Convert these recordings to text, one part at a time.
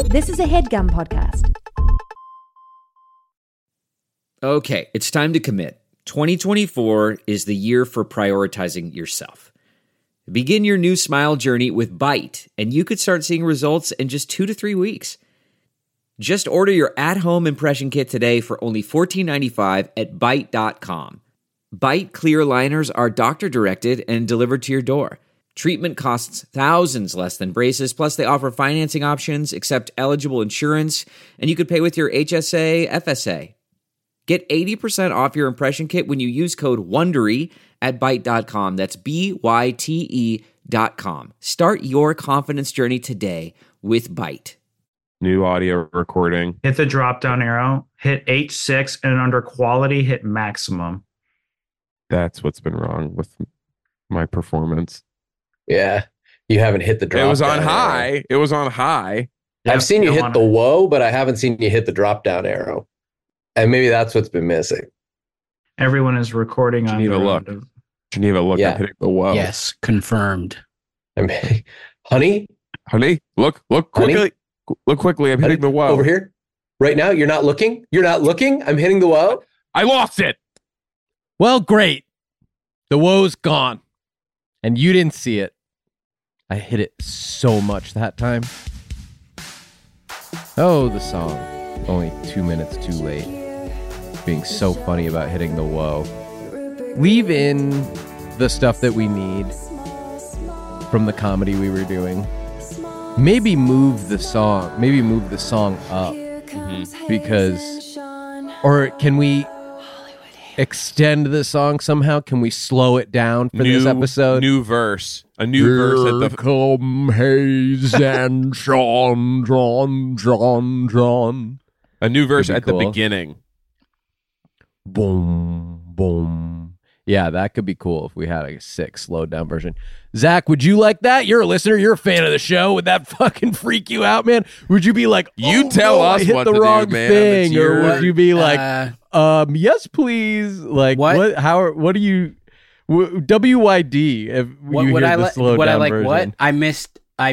This is a HeadGum podcast. Okay, it's time to commit. 2024 is the year for prioritizing yourself. Begin your new smile journey with Byte, and you could start seeing results in just 2 to 3 weeks. Just order your at-home impression kit today for only $14.95 at Byte.com. Byte clear liners are doctor-directed and delivered to your door. Treatment costs thousands less than braces, plus they offer financing options, accept eligible insurance, and you could pay with your HSA, FSA. Get 80% off your impression kit when you use code WONDERY at Byte.com. That's BYTE.com. Start your confidence journey today with Byte. New audio recording. Hit the drop-down arrow, hit H6, and under quality, hit maximum. That's what's been wrong with my performance. Yeah, you haven't hit the drop. It was on down high. arrow. It was on high. I've seen you hit the whoa, but I haven't seen you hit the drop-down arrow. And maybe that's what's been missing. Everyone is recording on Geneva, look. Geneva, look. Yeah. I'm hitting the whoa. Yes, confirmed. I mean, honey, look quickly. Honey? Look quickly. I'm hitting the whoa. over here. Right now, you're not looking. You're not looking. I'm hitting the whoa. I lost it. Well, great. The woe's gone. And you didn't see it. I hit it so much that time. Oh, the song. Only 2 minutes too late. Being so funny about hitting the whoa. Leave in the stuff that we need from the comedy we were doing. Maybe move the song. Maybe move the song up. Because... Or can we extend the song somehow? Can we slow it down for this episode? New verse. A new verse at the... come Hayes and John. A new verse Could be at the cool. beginning. Boom, boom. Yeah, that could be cool if we had a sick slowed down version. Zach, would you like that? You're a listener. You're a fan of the show. Would that fucking freak you out, man? Would you be like, You tell no, us I hit what the to do, wrong man. thing, It's or your- would you be like, yes, please? Like, What? what do you? WYD? If What you would hear I the like? slowed What I down like? version. What I missed? I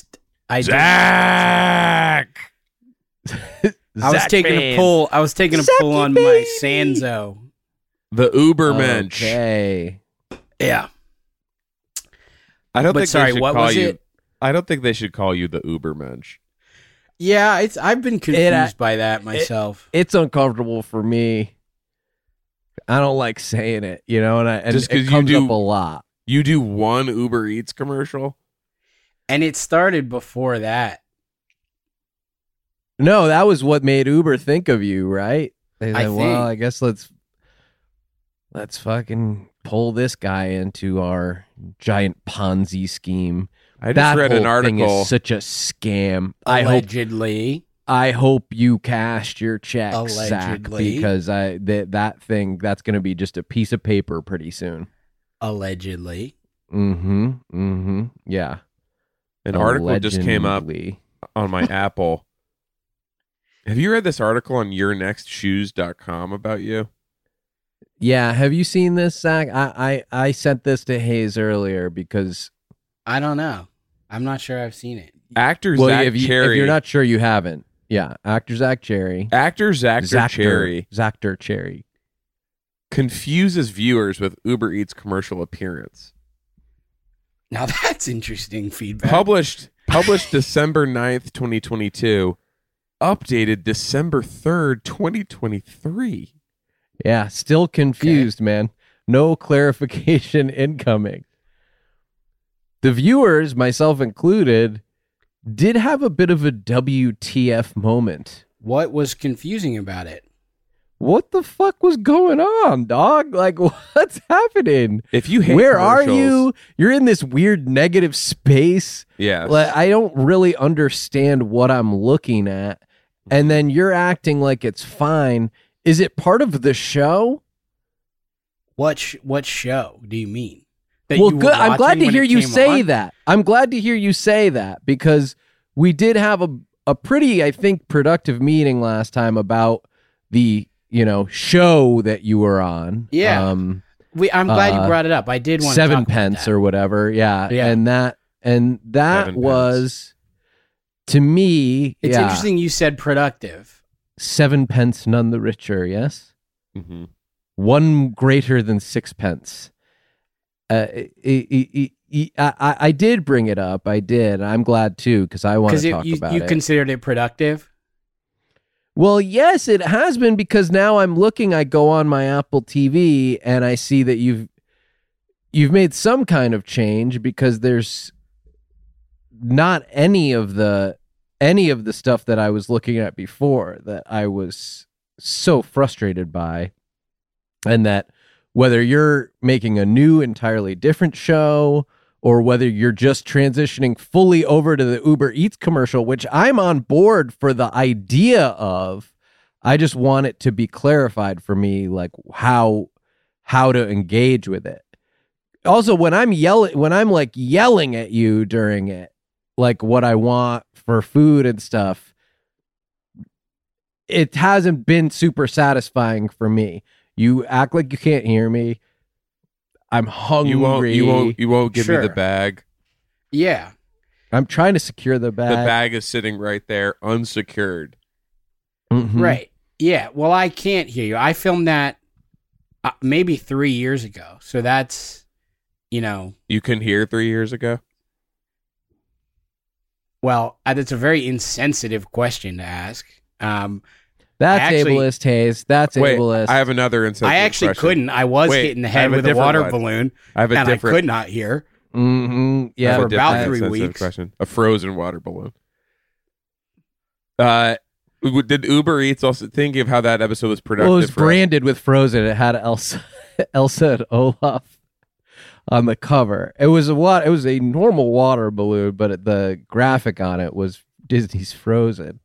Zach! I was taking a pull. I was taking a pull on my Sanzo. The Ubermensch. Okay. Yeah. I don't But think sorry, they should what call was you. it? I don't think they should call you the Ubermensch. Yeah, I've been confused by that myself. It's uncomfortable for me. I don't like saying it, you know, and Just 'cause it you comes do- up a lot. You do one Uber Eats commercial? And it started before that. No, that was what made Uber think of you, right? They I said, well, think. I guess let's fucking pull this guy into our giant Ponzi scheme. I just That read whole an thing article. is such a scam. Allegedly. I hope you cashed your check, Zach, Allegedly. because that thing that's going to be just a piece of paper pretty soon. Allegedly. Yeah. An article just came up Allegedly. on my Apple. Have you read this article on yournextshoes.com about you? Yeah, have you seen this, Zach? I sent this to Hayes earlier because I don't know. I'm not sure I've seen it. Actor well, Zach if Cherry. you're not sure, you haven't. Yeah, actor Zach Cherry. Actor Zactor Cherry Zactor Cherry. confuses viewers with Uber Eats commercial appearance. Now that's interesting feedback. Published December 9th, 2022. Updated December 3rd, 2023. Yeah, still confused, man. No clarification incoming. The viewers, myself included, did have a bit of a WTF moment. What was confusing about it? What the fuck was going on, dog? Like, what's happening? If you hate Where are commercials- you? You're in this weird negative space. Yes. Like, I don't really understand what I'm looking at. And then you're acting like it's fine. Is it part of the show? What show do you mean? That Well, you were good. I'm glad watching to when hear it you came say on? that. I'm glad to hear you say that because we did have a pretty, I think, productive meeting last time about the, show that you were on. Yeah. I'm glad you brought it up. I did want to talk about Pence that. or whatever. Yeah. Yeah. And that Seven was To me, It's interesting you said productive. 7 pence none the richer, yes? Mm-hmm. 1 greater than 6 pence. I did bring it up. I did. I'm glad too, because I want to talk about it. You considered it productive? Well, yes, it has been, because now I'm looking, I go on my Apple TV and I see that you've made some kind of change, because there's not any of the stuff that I was looking at before that I was so frustrated by. And that whether you're making a new, entirely different show, or whether you're just transitioning fully over to the Uber Eats commercial, which I'm on board for the idea of, I just want it to be clarified for me, like how to engage with it. Also, when I'm yelling at you during it, like what I want for food and stuff, it hasn't been super satisfying for me. You act like you can't hear me. I'm hungry. You won't give me the bag. Yeah. I'm trying to secure the bag. The bag is sitting right there, unsecured. Mm-hmm. Right. Yeah. Well, I can't hear you. I filmed that maybe 3 years ago. So that's, You couldn't hear 3 years ago? Well, that's a very insensitive question to ask. That's ableist, Hayes. That's ableist. I have another insensitive I actually question. couldn't. I was hit in the head with a water balloon, and I could not hear. Mm-hmm. Yeah, for about 3 insensitive weeks. Question. A frozen water balloon. Did Uber Eats also think of how that episode was productive? Well, it was branded with Frozen. It had Elsa and Olaf on the cover. It was a normal water balloon, but the graphic on it was Disney's Frozen.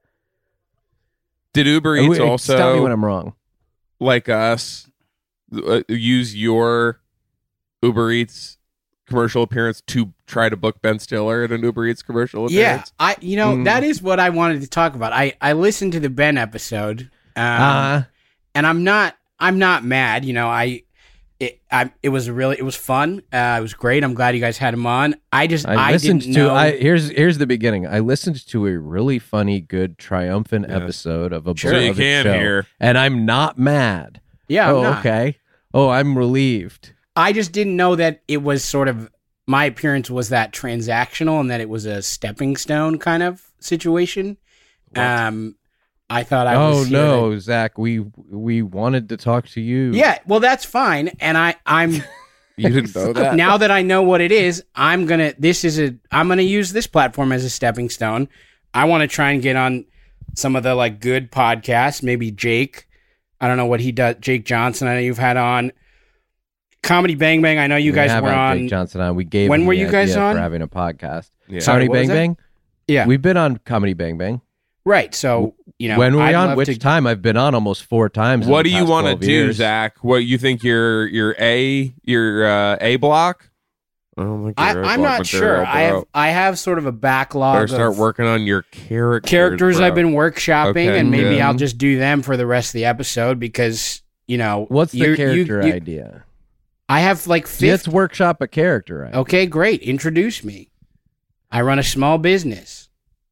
Did Uber Eats also, stop me when I'm wrong, like us, use your Uber Eats commercial appearance to try to book Ben Stiller at an Uber Eats commercial appearance? Yeah, that is what I wanted to talk about. I listened to the Ben episode, and I'm not mad. It was fun. It was great. I'm glad you guys had him on. Here's the beginning. I listened to a really funny, good, triumphant episode of a so you can show, hear, and I'm not mad. Yeah. I'm not. Okay. Oh, I'm relieved. I just didn't know that it was sort of, my appearance was that transactional and that it was a stepping stone kind of situation. I thought I was. Oh no, Zach, we wanted to talk to you. Yeah, well, that's fine, and I'm. You didn't know that. Now that I know what it is, I'm gonna use this platform as a stepping stone. I want to try and get on some of the good podcasts. Maybe Jake. I don't know what he does. Jake Johnson. I know you've had on. Comedy Bang Bang. I know you guys were on. Jake Johnson on. We gave. When him were the you guys idea on? For having a podcast. Yeah. Comedy Bang Bang. Yeah, we've been on Comedy Bang Bang. Right. So when were we on? Which time? I've been on almost 4 times. What do you want to do, years. Zach? What you think your A block? I'm not sure. I have sort of a backlog. Better start working on your characters. Bro. I've been workshopping, Okay, and maybe good. I'll just do them for the rest of the episode because What's the character idea? I have 50. Let's workshop a character idea. Okay, great. Introduce me. I run a small business.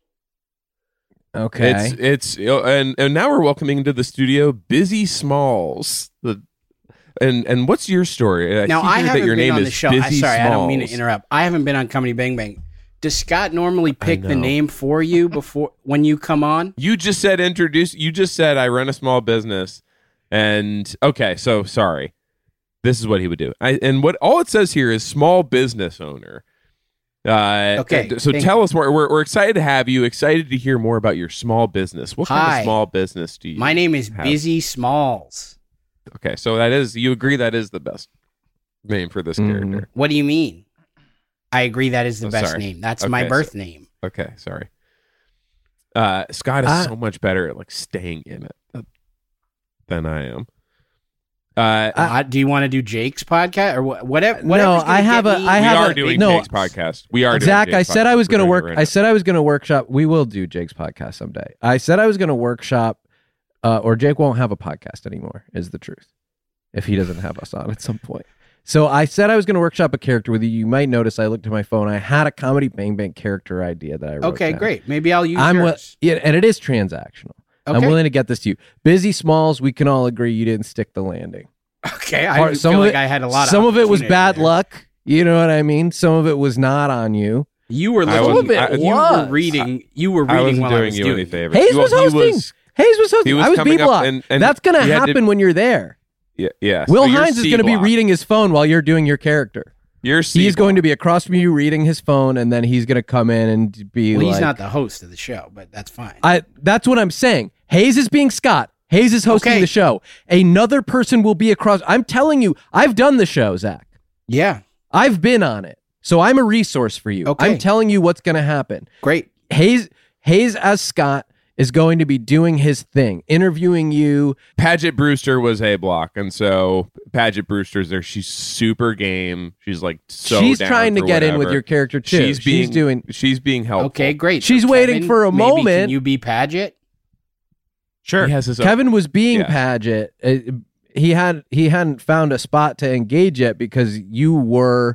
Okay. It's and now we're welcoming into the studio Busy Smalls. And what's your story? Now I haven't your been name on is the show. Busy Sorry, I don't Smalls. mean to interrupt. I haven't been on Comedy Bang Bang. Does Scott normally pick the name for you before when you come on? You just said introduce. You just said I run a small business, and okay, so sorry. This is what he would do. What all it says here is small business owner. Okay. So tell us more. We're excited to have you. Excited to hear more about your small business. What kind of small business do you? My name is have? Busy Smalls. Okay, so you agree that is the best name for this character. What do you mean? I agree that is the best sorry. name. That's my birth name. Okay, sorry. Scott is so much better at staying in it than I am. Do you want to do Jake's podcast or whatever? No, I are doing Jake's podcast. We are Zach. doing Jake's I said I was going to work. right I said I was going to workshop. We will do Jake's podcast someday. I said I was going to workshop, or Jake won't have a podcast anymore. Is the truth if he doesn't have us on at some point. So I said I was going to workshop a character with you. You might notice I looked at my phone. I had a Comedy Bang Bang character idea that I wrote Okay, down. great. Maybe I'll use I'm yours. yeah, and it is transactional. I'm Okay. willing to get this to you. Busy Smalls, we can all agree you didn't stick the landing. Okay, I feel of like it, I had a lot of some of it was opportunity bad there. luck. You know what I mean? Some of it was not on you. You were I looking. wasn't- Some of it you was. were reading. You were I reading wasn't while I doing was you doing any it. favors. Hayes was hosting. Hayes was hosting. he was I was coming up B-block. and That's going to you had to- happen when you're there. Yeah. Will so you're Hines is going to be C-block. reading his phone while you're doing your character. You're He's going to be across from you reading his phone, and then he's going to come in and be Well, like, he's not the host of the show, but that's fine. That's what I'm saying. Hayes is being Scott. Hayes is hosting Okay. the show. Another person will be across. I'm telling you, I've done the show, Zach. Yeah, I've been on it. So I'm a resource for you. Okay. I'm telling you what's going to happen. great. Hayes as Scott is going to be doing his thing, interviewing you. Paget Brewster was A block, and so Paget Brewster's there. She's super game. She's like so. She's down trying to for get in with whatever. your character too. She's being helpful. Okay, great. She's waiting for a maybe moment. Can you be Paget? Sure. He has his own. Kevin was being Yeah. Paget. He hadn't found a spot to engage yet because you were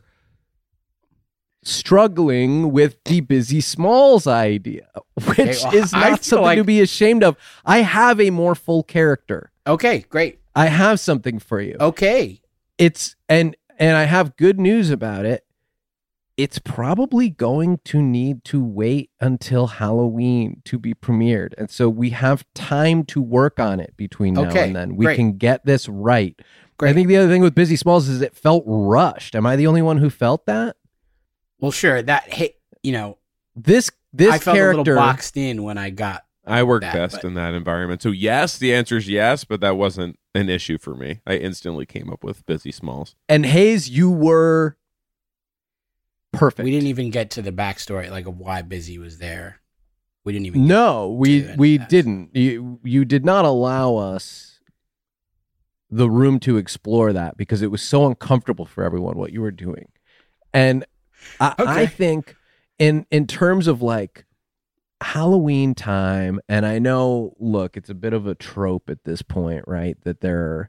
struggling with the Busy Smalls idea, which well, is I not feel something like- to be ashamed of. I have a more full character. Okay, great. I have something for you. Okay, It's and I have good news about it. It's probably going to need to wait until Halloween to be premiered. And so we have time to work on it between now Okay, and then. We great. can get this right. Great. I think the other thing with Busy Smalls is it felt rushed. Am I the only one who felt that? well, sure. That This I felt a character little boxed in when I got. I work that, best but- in that environment. So yes, the answer is yes, but that wasn't an issue for me. I instantly came up with Busy Smalls. and Hayes, you were perfect. We didn't even get to the backstory, like of why Busy was there. We didn't even. No, we do any we of that. didn't. You did not allow us the room to explore that because it was so uncomfortable for everyone what you were doing. And I Okay. think in terms of like Halloween time, and I know, look, it's a bit of a trope at this point, right? That there are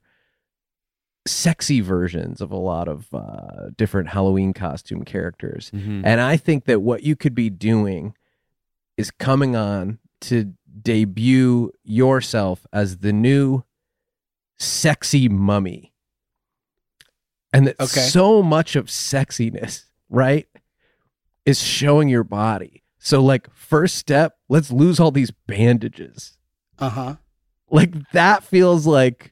sexy versions of a lot of different Halloween costume characters. And I think that what you could be doing is coming on to debut yourself as the new sexy mummy. And that Okay. so much of sexiness, right, is showing your body. So, like, first step, let's lose all these bandages. Uh-huh. Like, that feels like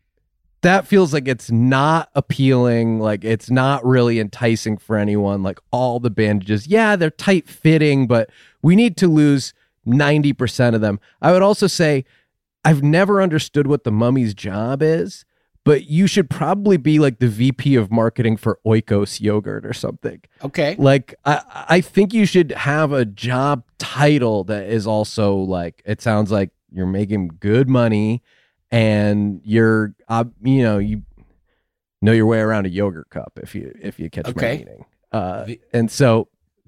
it's not appealing. Like, it's not really enticing for anyone. Like, all the bandages, yeah, they're tight fitting, but we need to lose 90% of them. I would also say I've never understood what the mummy's job is, but you should probably be like the VP of marketing for Oikos yogurt or something. Okay. Like, I think you should have a job title that is also like, it sounds like you're making good money and you're, you know your way around a yogurt cup if you catch my Okay. meaning. V- And so,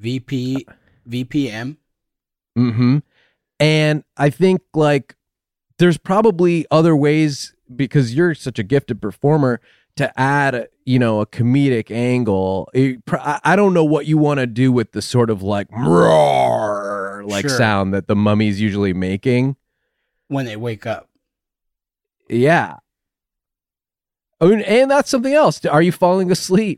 VPM. and I think like there's probably other ways because you're such a gifted performer to add, a comedic angle. I don't know what you want to do with the sort of like roar like Sure. sound that the mummy's usually making. When they wake up. Yeah. I mean, and that's something else. Are you falling asleep?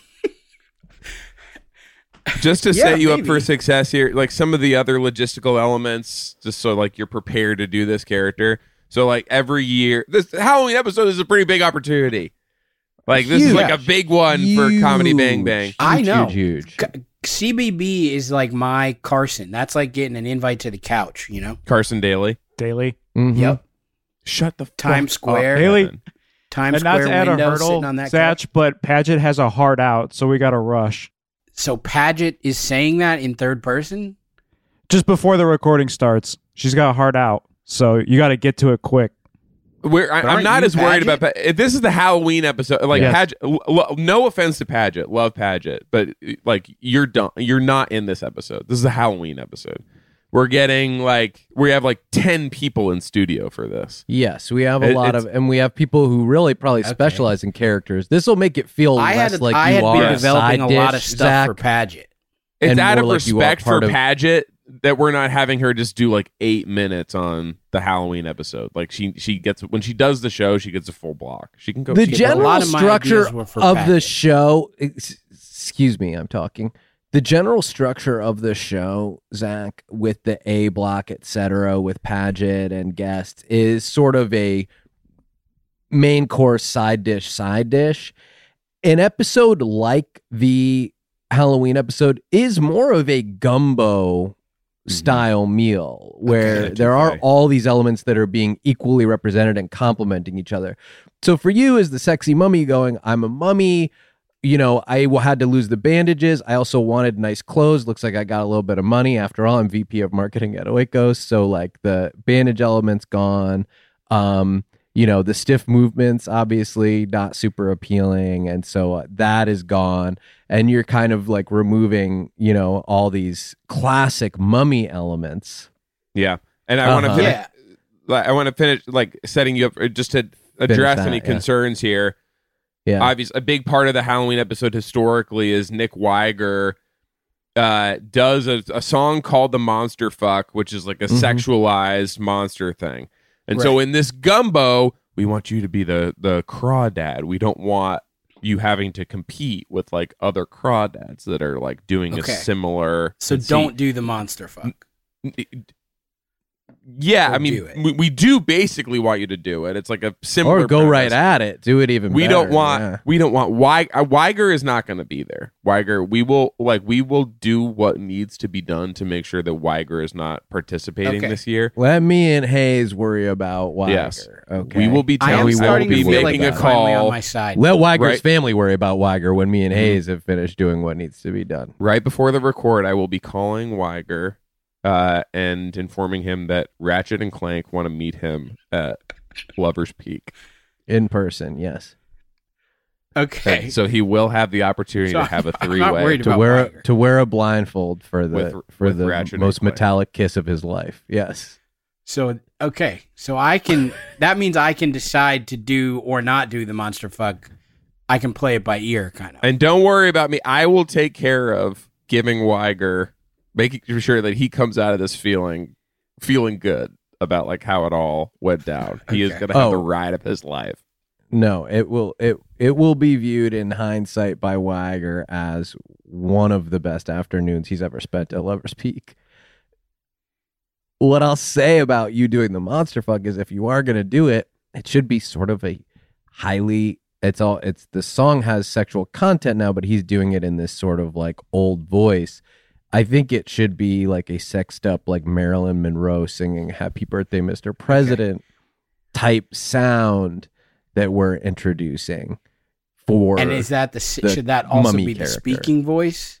Just to Yeah, set you up maybe. for success here, like some of the other logistical elements, just so like you're prepared to do this character. So like every year, this Halloween episode is a pretty big opportunity. Like this is like a big one for Comedy Bang Bang. I know. Huge. CBB is like my Carson. That's like getting an invite to the couch, you know? Carson Daly. Daily. Mhm. Yep. Shut the Times fuck up, Square. Daily. Kevin. Times And not Square to add a window hurdle, sitting on that Satch, couch. but Paget has a heart out, so we got to rush. So Paget is saying that in third person? Just before the recording starts, she's got a heart out, so you got to get to it quick. I'm aren't not you as worried Paget? about if this is the Halloween episode. Like Yes. Paget, no offense to Paget, love Paget, but like you're done. You're not in this episode. This is a Halloween episode. we're getting we have 10 people in studio for this. Yes, we have and we have people who really probably specialize in characters. This will make it feel less like I you had are been a developing side a lot of dish, stuff Zach. for Paget. It's And out of more like you are respect for part of- Paget that we're not having her just do 8 minutes on the Halloween episode. She gets, when she does the show, she gets a full block. She can go. The she can- general lot of my structure ideas were for of the Paget. show. Excuse me, I'm talking. The general structure of the show, Zach, with the A block, etc., with Paget and guests, is sort of a main course, side dish. An episode like the Halloween episode is more of a gumbo style meal where there are all these elements that are being equally represented and complementing each other. So for you as the sexy mummy going, I'm a mummy, I had to lose the bandages. I also wanted nice clothes. Looks like I got a little bit of money. After all, I'm VP of marketing at Oikos. So the bandage element's gone. The stiff movements, obviously not super appealing. And so that is gone. And you're kind of removing, all these classic mummy elements. Yeah. And I want to finish. I want to finish setting you up just to address any concerns here. Yeah. Obviously, a big part of the Halloween episode historically is Nick Weiger does a song called "The Monster Fuck," which is a sexualized monster thing. And so in this gumbo, we want you to be the crawdad. We don't want you having to compete with other crawdads that are doing a similar. So don't do the monster fuck. Yeah, Or I mean, do it. we do basically want you to do it. It's a similar. Or go premise. right at it. Do it even We better. don't want. We don't want. Weiger is not going to be there. Weiger, we will do what needs to be done to make sure that Weiger is not participating this year. Let me and Hayes worry about Weiger. Yes. Okay. We will be I am telling. We will starting to be feel like making a you're finally on call my side. Let Weiger's Right. family worry about Weiger when me and Hayes have finished doing what needs to be done. right before the record. I will be calling Weiger and informing him that Ratchet and Clank want to meet him at Lover's Peak. In person, yes. Okay. So he will have the opportunity So to have a I'm not three-way. worried To about wear Weiger. to wear a blindfold for the With Ratchet and most Clank. metallic kiss of his life. Yes. So I can. That means I can decide to do or not do the monster fuck. I can play it by ear, kind of. And don't worry about me. I will take care of giving Weiger, making sure that he comes out of this feeling good about how it all went down. He is Okay. going to have the Oh. ride of his life. No, it will be viewed in hindsight by Weiger as one of the best afternoons he's ever spent at Lover's Peak. What I'll say about you doing the monster fuck is if you are going to do it, it should be sort of a highly the song has sexual content now, but he's doing it in this sort of old voice. I think it should be a sexed up Marilyn Monroe singing "Happy Birthday, Mr. President" type sound that we're introducing for. And is that should that also mummy be character. the speaking voice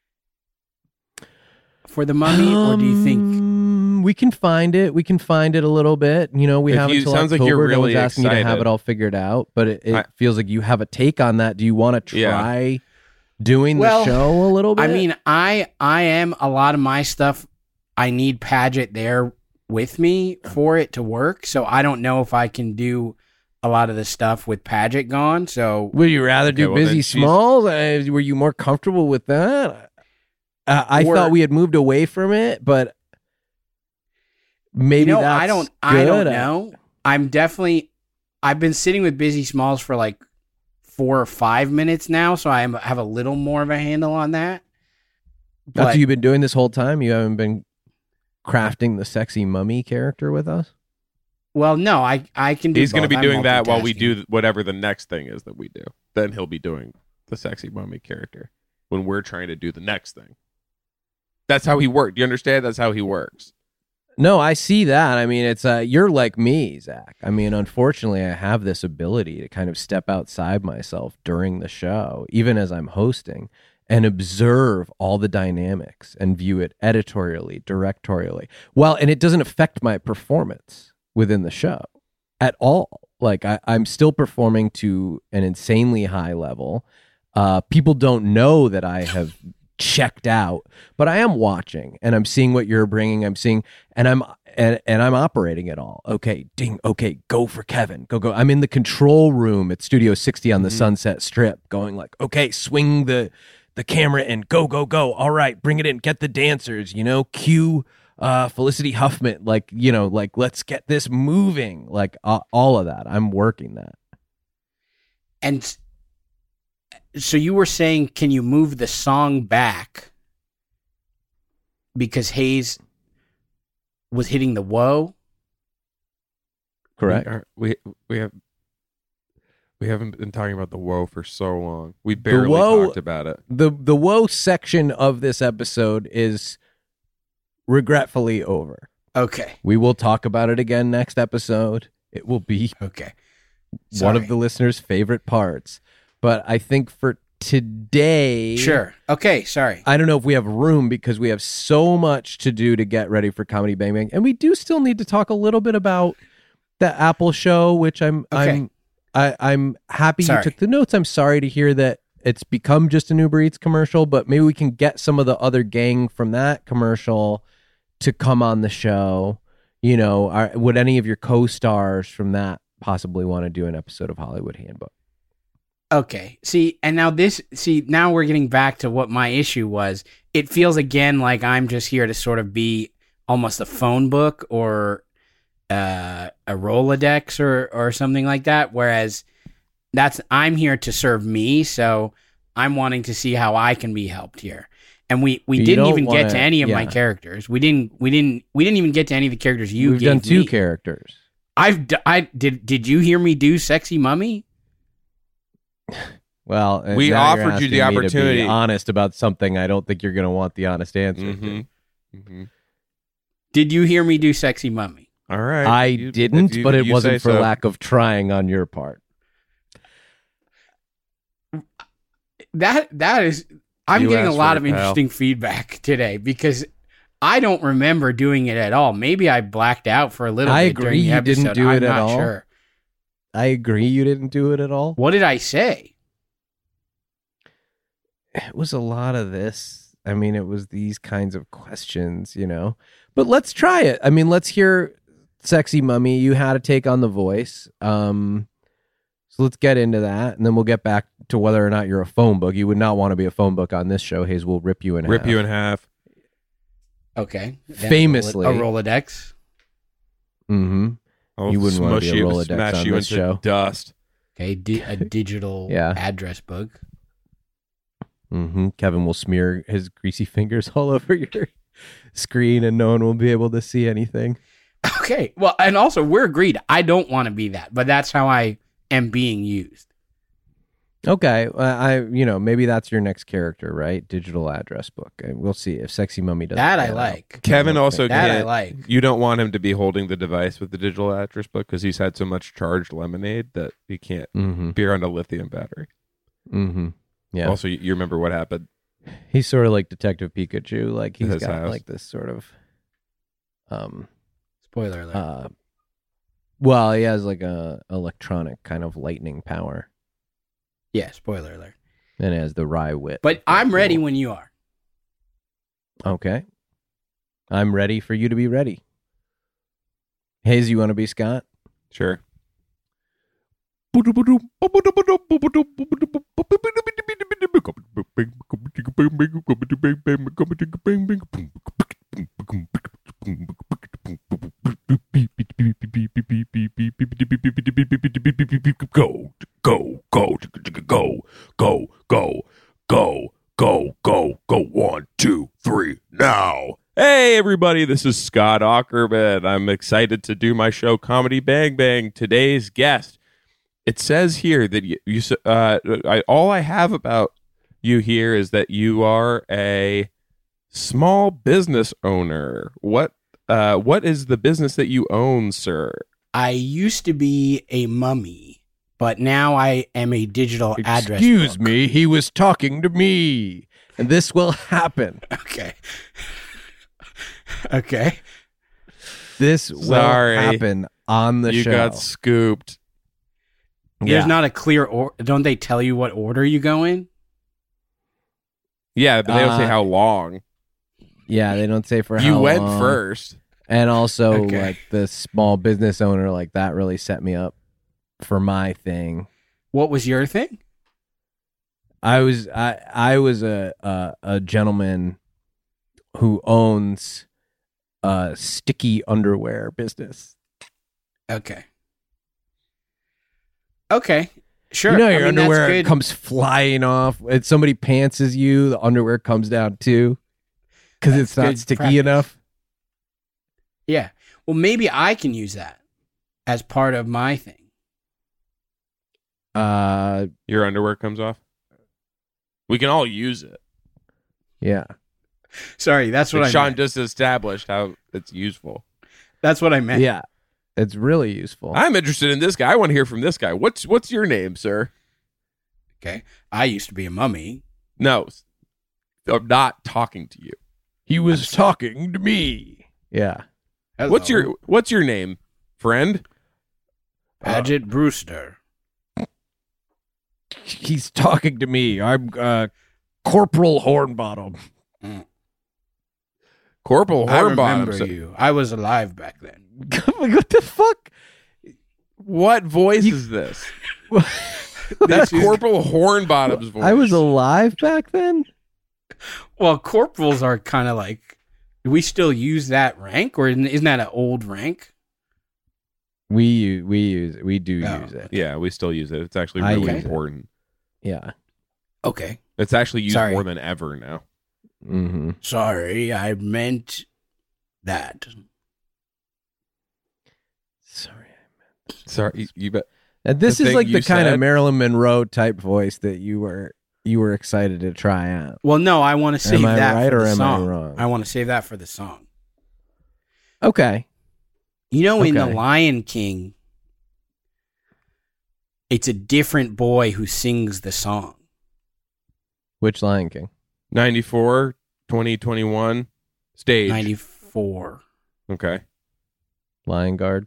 for the mummy, or do you think? We can find it. We can find it a little bit. We If have you- until sounds like October. you're No one's really asking you to have excited. it all figured out, but it I- feels like you have a take on that. Do you want to Yeah. try doing Well, the show a little bit? I mean, I am a lot of my stuff. I need Paget there with me for it to work. So I don't know if I can do a lot of the stuff with Paget gone. So would you rather do well, then Busy she's- Smalls? Were you more comfortable with that? I Or- thought we had moved away from it, but maybe that's I don't good. know. I've been sitting with Busy Smalls for 4 or 5 minutes now, so I have a little more of a handle on that. That's what But- you've been doing this whole time. You haven't been crafting the sexy mummy character with us. Well, no, I can do He's going to both. be I'm doing that while we multitasking. do whatever the next thing is that we do. Then he'll be doing the sexy mummy character when we're trying to do the next thing. That's how he works. Do you understand? That's how he works. No, I see that. I mean, it's you're like me, Zach. I mean, unfortunately, I have this ability to kind of step outside myself during the show, even as I'm hosting, and observe all the dynamics and view it editorially, directorially. Well, and it doesn't affect my performance within the show at all. I'm still performing to an insanely high level. People don't know that I have checked out, but I am watching and I'm seeing what you're bringing. I'm seeing, and I'm operating it all. Okay, ding. Okay, go for Kevin. Go. I'm in the control room at Studio 60 on the Sunset Strip, going like, okay, swing the camera and go. All right, bring it in. Get the dancers. Cue Felicity Huffman. Like let's get this moving. Like all of that. I'm working that. And so you were saying, can you move the song back because Hayes was hitting the whoa? Correct. We haven't been talking about the whoa for so long. We barely talked about it. The whoa section of this episode is regretfully over. Okay. We will talk about it again next episode. It will be okay. One of the listeners' favorite parts. But I think for today... Sure. Okay, sorry. I don't know if we have room because we have so much to do to get ready for Comedy Bang Bang. And we do still need to talk a little bit about the Apple show, which I'm happy you took the notes. I'm sorry to hear that it's become just an Uber Eats commercial, but maybe we can get some of the other gang from that commercial to come on the show. Would any of your co-stars from that possibly want to do an episode of Hollywood Handbook? Okay. Now we're getting back to what my issue was. It feels again like I'm just here to sort of be almost a phone book or a Rolodex or something like that. Whereas I'm here to serve me. So I'm wanting to see how I can be helped here. And we didn't even get to any of my characters. We didn't even get to any of the characters We've gave done two me. Characters. Did you hear me do Sexy Mummy? Well, we offered you the opportunity to be honest about something. I don't think you're going to want the honest answer. Mm-hmm. Mm-hmm. Did you hear me do Sexy Mummy? All right. I didn't, but it wasn't for lack of trying on your part. That is, I'm getting a lot of interesting feedback today because I don't remember doing it at all. Maybe I blacked out for a little bit. I agree during the episode. You didn't do it at all. Sure. I agree you didn't do it at all. What did I say? It was a lot of this. I mean, it was these kinds of questions, But let's try it. I mean, let's hear Sexy Mummy. You had to take on The Voice. So let's get into that, and then we'll get back to whether or not you're a phone book. You would not want to be a phone book on this show. Hayes will rip you in half. Okay. Famously. A Rolodex. Mm-hmm. You wouldn't want to be a Rolodex smash on you this into show. Dust. Okay, a digital address book. Mm-hmm. Kevin will smear his greasy fingers all over your screen, and no one will be able to see anything. Okay. Well, and also we're agreed. I don't want to be that, but that's how I am being used. Okay, maybe that's your next character, right? Digital address book. We'll see if Sexy Mummy does that. I like. Kevin also that can't. I like. You don't want him to be holding the device with the digital address book because he's had so much charged lemonade that he can't be around a lithium battery. Mm-hmm. Yeah. Also, you remember what happened? He's sort of like Detective Pikachu. Like he's His got house. like this sort of. Spoiler alert. Well, he has like a electronic kind of lightning power. Yeah, spoiler alert. And it has the wry wit. But I'm ready when you are. Okay. I'm ready for you to be ready. Hayes, you want to be Scott? Sure. Go. 1, 2, 3, now. Hey, everybody, this is Scott Aukerman. I'm excited to do my show, Comedy Bang Bang. Today's guest, it says here that all I have about you here is that you are a small business owner. What is the business that you own, sir? I used to be a mummy, but now I am a digital address Excuse book. me, he was talking to me, and this will happen. Okay. Okay. This will happen on the show. You got scooped. There's not a clear order. Don't they tell you what order you go in? Yeah, but they don't say how long. Yeah, they don't say for how You long. went first. And also, Okay. like, the small business owner, like, that really set me up for my thing. What was your thing? I was a gentleman who owns a sticky underwear business. Okay. Okay. Sure. You know, I your mean, that's underwear good. comes flying off. And somebody pantses you, the underwear comes down too, because it's not good sticky practice. enough. Yeah. Well, maybe I can use that as part of my thing. Your underwear comes off. We can all use it. Yeah. Sorry, that's what Like I Sean meant. just established how it's useful. That's what I meant. Yeah. It's really useful. I'm interested in this guy. I want to hear from this guy. What's your name, sir? Okay. I used to be a mummy. No, I'm not talking to you. He was talking to me. Yeah. Hello. What's your name, friend? Paget Brewster? He's talking to me. I'm Corporal Hornbottom. Corporal I Hornbottom. remember you. I was alive back then. What the fuck? What voice is this? That's Corporal Hornbottom's voice. I was alive back then? Well, corporals are kind of like. Do we still use that rank, or isn't that an old rank? We do use it. Yeah, we still use it. It's actually I really use it. important. Yeah. Okay. It's actually used Sorry. more than ever now. Mm-hmm. Sorry, I meant that. Sorry, you bet. And this The is thing like you the kind said? of Marilyn Monroe type voice that you were excited to try out. Well, no, I want to save Am I that right for or the am I song. wrong? I want to save that for the song. Okay. You know, in The Okay. Lion King, it's a different boy who sings the song. Which Lion King? 94, 2021, stage. 94. Okay. Lion Guard.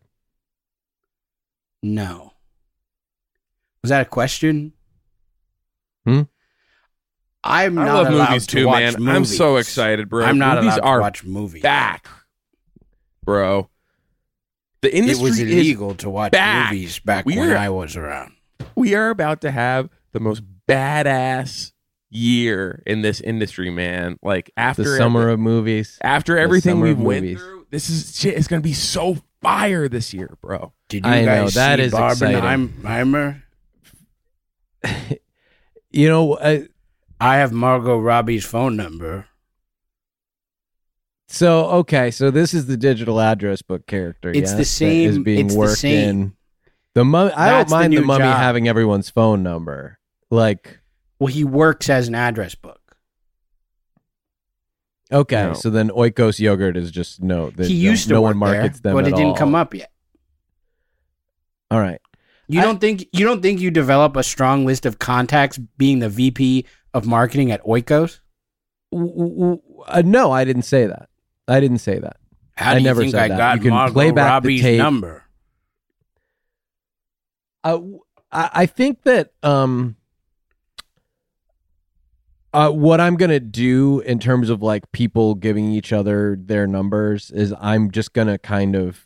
No. Was that a question? Hmm? I'm I not love allowed movies to too, watch man. movies. I'm so excited, bro. I'm not movies allowed to are watch movies. back, bro. The It industry was is illegal to watch back. movies back We when are- I was around. We are about to have the most badass year in this industry, man. Like after The summer of movies. after everything summer we of went movies. through, this is shit. It's gonna be so fire this year, bro. Did you I know, guys that see is exciting. Barbenheimer? You know, I have Margot Robbie's phone number. so this is the digital address book character. It's yes, the that same- Is being it's the worked same. in. The mummy. I don't That's the mind the new mummy job. having everyone's phone number. Like, Well, he works as an address book. okay, No. so then Oikos yogurt is just no. He used to no work one markets there, them but at it didn't all. come up yet. All right. You don't think you develop a strong list of contacts being the VP of marketing at Oikos? No, I didn't say that. I didn't say that. How I do you never think said I that. got You can Margot play back the Robbie's tape. number? I think that what I'm gonna do in terms of like people giving each other their numbers is I'm just gonna kind of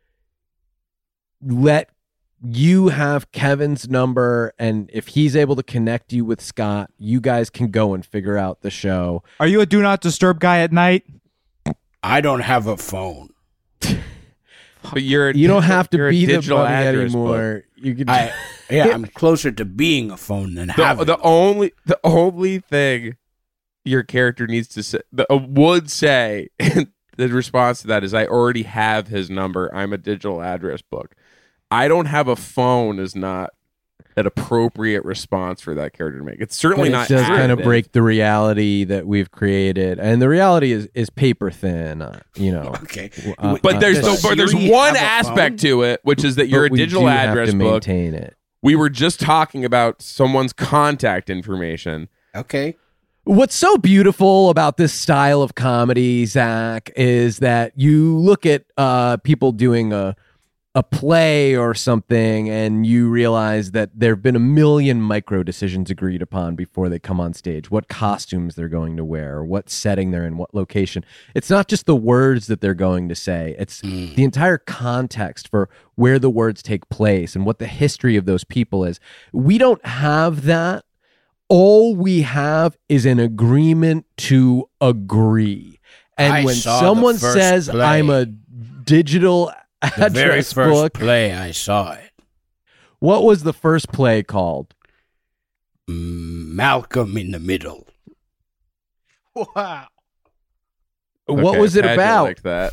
let you have Kevin's number, and if he's able to connect you with Scott, you guys can go and figure out the show. Are you a do not disturb guy at night? I don't have a phone. But you're You don't have you're to a be the digital mummy address book. anymore. You can. I'm closer to being a phone than having. The only thing your character needs to say would say in the response to that is, I already have his number. I'm a digital address book. I don't have a phone is not an appropriate response for that character to make. It's certainly It not does kind of additive. break the reality that we've created, and the reality is paper thin. Okay. But there's Does there's Siri one have a aspect phone? to it, which is that you're a but we digital do have address to book. maintain it. We were just talking about someone's contact information. Okay. What's so beautiful about this style of comedy, Zach, is that you look at people doing a a play or something, and you realize that there have been a million micro decisions agreed upon before they come on stage. What costumes they're going to wear, what setting they're in, what location. It's not just the words that they're going to say. It's the entire context for where the words take place and what the history of those people is. We don't have that. All we have is an agreement to agree. And I when saw someone the first says, play. I'm a digital The very address first book, play I saw it. what was the first play called? Malcolm in the Middle. Wow. What Okay, was it Padgett about? liked that.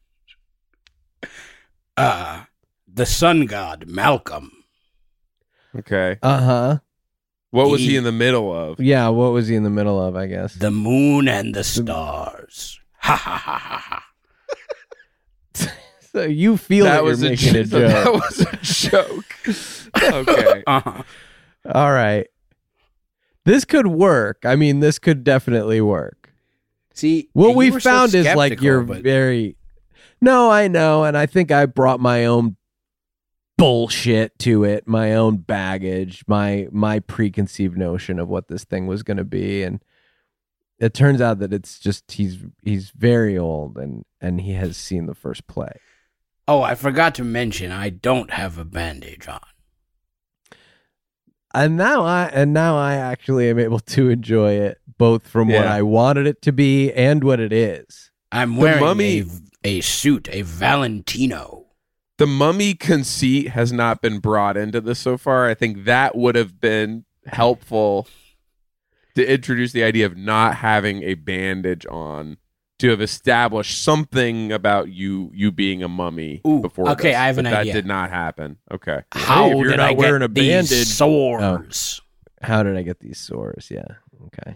The sun god, Malcolm. Okay. Uh-huh. What was he in the middle of? Yeah, what was he in the middle of, I guess? The moon and the stars. Ha ha ha ha ha. So you feel that you're making a joke. That was a joke. Okay. Uh-huh. All right. This could work. I mean, this could definitely work. See, What you we were so found is like skeptical, you're but- very... No, I know, and I think I brought my own bullshit to it, my own baggage, my preconceived notion of what this thing was going to be, and it turns out that it's just he's very old and he has seen the first play. Oh, I forgot to mention, I don't have a bandage on. And now I actually am able to enjoy it both from what Yeah. I wanted it to be and what it is. I'm The wearing mummy- a suit, a Valentino. The mummy conceit has not been brought into this so far. I think that would have been helpful to introduce the idea of not having a bandage on, to have established something about you being a mummy Ooh, before okay, this, I have but an that idea. did not happen. Okay. How if you're did not I wearing get a bandage- these sores? How did I get these sores? Yeah. Okay.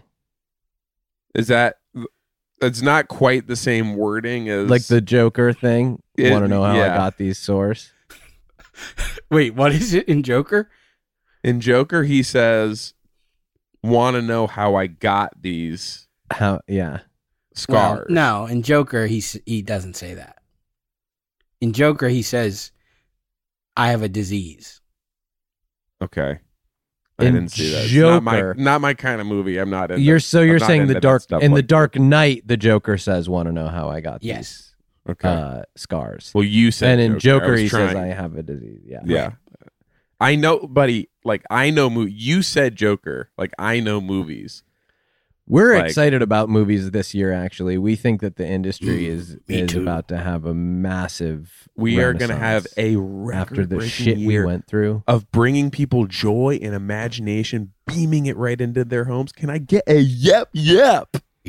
Is that's not quite the same wording as Like the Joker thing. It- Want to know how I yeah. got these sores? Wait, what is it in Joker? in Joker he says, want to know how I got these How? Yeah. scars. Well, no, in Joker he doesn't say that. In Joker he says, "I have a disease." Okay. I In didn't see that. It's Joker- not my kind of movie. I'm not into. You're I'm not saying into the that dark stuff in the like Dark Knight, the Joker says, "Want to know how I got Yes. Okay. these scars?" Well, you said And in I Joker, was he says, trying. "I have a disease." Yeah. Yeah. I know, buddy. Like I know. You said Joker. Like I know movies. We're Like- excited about movies this year. Actually, we think that the industry is me too. about to have a massive. We are going to have renaissance a after the record-breaking shit we year went through. of bringing people joy and imagination, beaming it right into their homes. Can I get a yep? Yeah.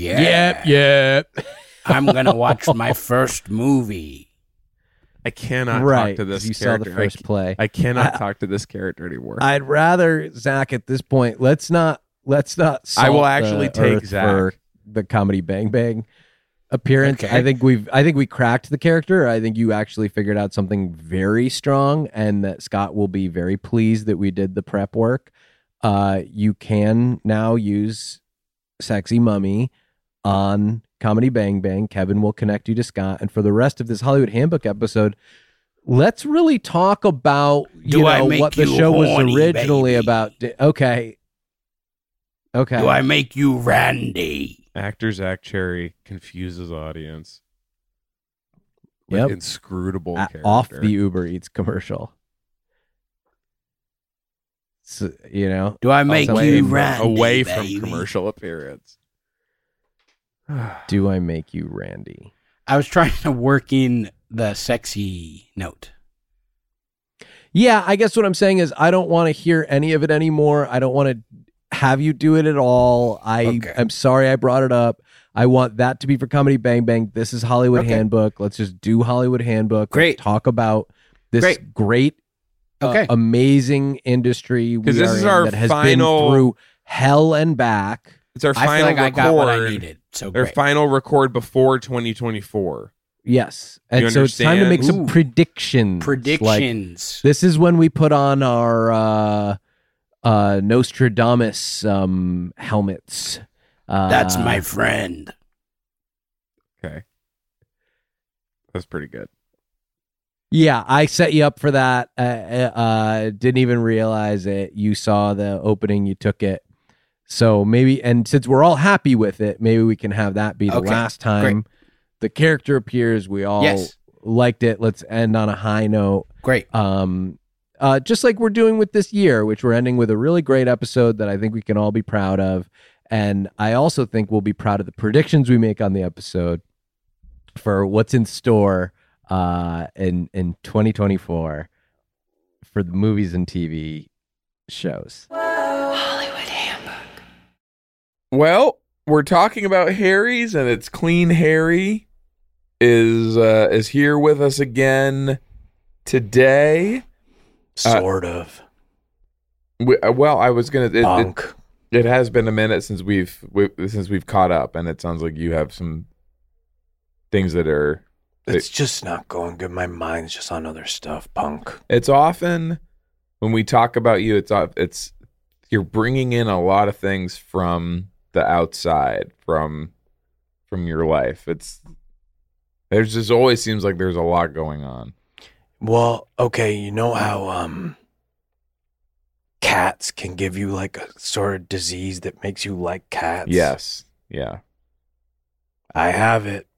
Yep. I'm going to watch my first movie. I cannot Right. talk to this You saw character. the first play. I cannot talk to this character anymore. I'd rather Zach at this point. Let's not. I will salt actually the take earth Zach. for the Comedy Bang Bang appearance. Okay. I think we cracked the character. I think you actually figured out something very strong, and that Scott will be very pleased that we did the prep work. You can now use Sexy Mummy on Comedy Bang Bang. Kevin will connect you to Scott, and for the rest of this Hollywood Handbook episode, let's really talk about Do I make what the you show was horny, originally baby? about. Okay. Do I make you Randy? Actor Zach Cherry confuses audience. With Yep. inscrutable character. Off the Uber Eats commercial. So, Do I make away you from, Randy? away from baby? commercial appearance. do I make you Randy? I was trying to work in the sexy note. Yeah, I guess what I'm saying is I don't want to hear any of it anymore. I don't want to have you do it at all. I'm sorry I brought it up. I want that to be for Comedy Bang Bang. This is Hollywood Okay. Handbook. Let's just do Hollywood Handbook. Great. Let's talk about this great Okay. amazing industry we 'Cause this are is in our that has final- been through hell and back. It's our I feel final like I record. got what I needed. So Their great. final record before 2024. Yes. And You so it's time to make some understand? predictions. Like, Predictions. this is when we put on our Nostradamus helmets. That's my friend. Okay. That's pretty good. Yeah, I set you up for that. Didn't even realize it. You saw the opening, you took it. So maybe, and since we're all happy with it, maybe we can have that be the last time the character appears. We all liked it. Let's end on a high note. Great. Just like we're doing with this year, which we're ending with a really great episode that I think we can all be proud of. And I also think we'll be proud of the predictions we make on the episode for what's in store in 2024 for the movies and TV shows. Well, we're talking about Harry's, and it's Clean Harry is here with us again today. Sort of. Well, I was gonna. Punk. It has been a minute since we've caught up, and it sounds like you have some things that are. It's just not going good. My mind's just on other stuff, punk. It's often when we talk about you, it's you're bringing in a lot of things from the outside, from your life. There's just always seems like there's a lot going on. Well, okay, you know how cats can give you like a sort of disease that makes you like cats? Yes. Yeah. I have it.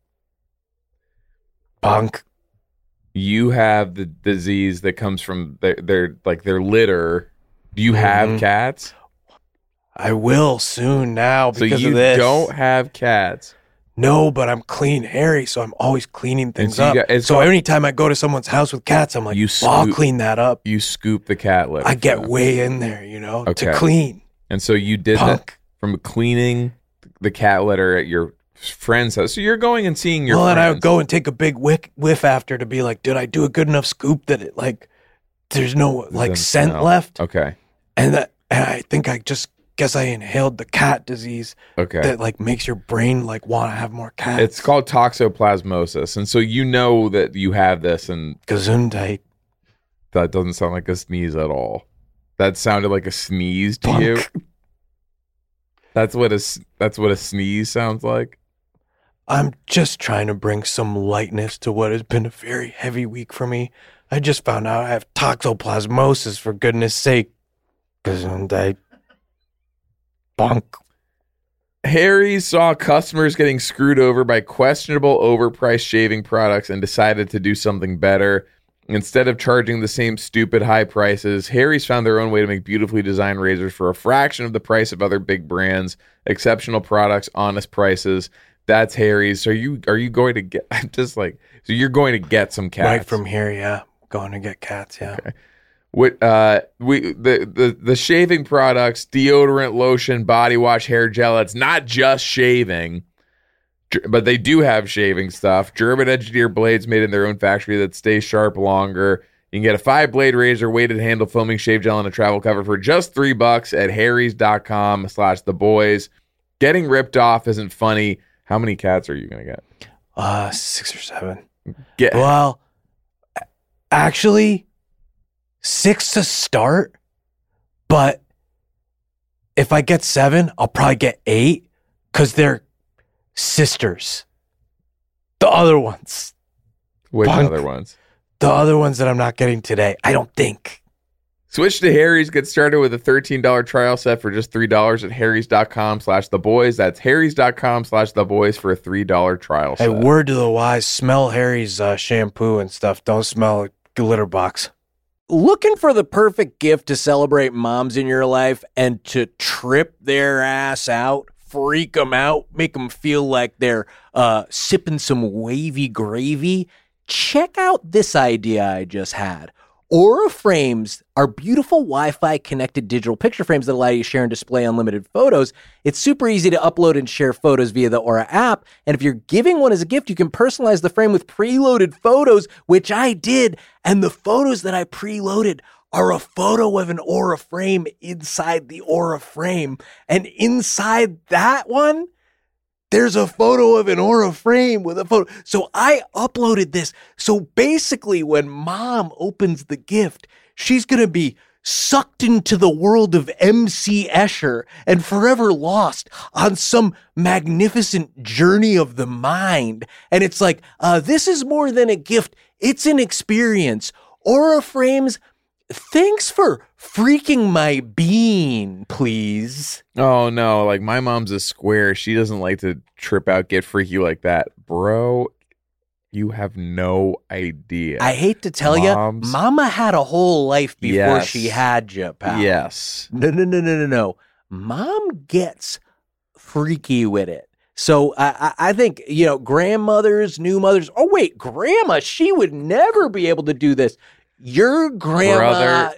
Punk. You have the disease that comes from their litter. Do you have cats? I will soon now because so of this. You don't have cats. No, but I'm Clean Harry, so I'm always cleaning things so up. So anytime I go to someone's house with cats, I'm like, I'll clean that up. You scoop the cat litter. I get way in there, to clean. And so you did that from cleaning the cat litter at your friend's house. So you're going and seeing your friends. And I would go and take a big whiff after to be like, did I do a good enough scoop that it there's no scent left? Okay. And I think I just guess I inhaled the cat disease that makes your brain want to have more cats. It's called toxoplasmosis, and so you know that you have this. And Gesundheit. That doesn't sound like a sneeze at all. That sounded like a sneeze to you. That's what a sneeze sounds like. I'm just trying to bring some lightness to what has been a very heavy week for me. I just found out I have toxoplasmosis, for goodness sake. Gesundheit. Bunk. Harry saw customers getting screwed over by questionable overpriced shaving products and decided to do something better. Instead of charging the same stupid high prices, Harry's found their own way to make beautifully designed razors for a fraction of the price of other big brands. Exceptional products, honest prices. That's Harry's. So are you going to get? I'm just so you're going to get some cats right from here? Yeah, going to get cats. Yeah. Okay. The shaving products, deodorant, lotion, body wash, hair gel. It's not just shaving, but they do have shaving stuff. German engineered blades made in their own factory that stay sharp longer. You can get a 5-blade razor, weighted handle, foaming shave gel, and a travel cover for just $3 at harrys.com/theboys. Getting ripped off isn't funny. How many cats are you going to get? 6 or 7. Well, actually 6 to start, but if I get 7, I'll probably get 8 because they're sisters. The other ones. Which other ones? The other ones that I'm not getting today, I don't think. Switch to Harry's. Get started with a $13 trial set for just $3 at harrys.com/theboys. That's harrys.com/theboys for a $3 trial set. Hey, word to the wise, smell Harry's shampoo and stuff. Don't smell a litter box. Looking for the perfect gift to celebrate moms in your life and to trip their ass out, freak them out, make them feel like they're sipping some wavy gravy? Check out this idea I just had. Aura Frames are beautiful Wi-Fi connected digital picture frames that allow you to share and display unlimited photos. It's super easy to upload and share photos via the Aura app. And if you're giving one as a gift, you can personalize the frame with preloaded photos, which I did. And the photos that I preloaded are a photo of an Aura frame inside the Aura frame. And inside that one, there's a photo of an Aura frame with a photo. So I uploaded this. So basically, when mom opens the gift, she's going to be sucked into the world of MC Escher and forever lost on some magnificent journey of the mind. And it's like, this is more than a gift. It's an experience. Aura Frames, thanks for freaking my bean, please. Oh no, like my mom's a square. She doesn't like to trip out, get freaky like that. Bro, you have no idea. I hate to tell you, Mama had a whole life before she had you, pal. Yes. No. Mom gets freaky with it. So I think, grandmothers, new mothers. Oh, wait, grandma, she would never be able to do this. Your grandma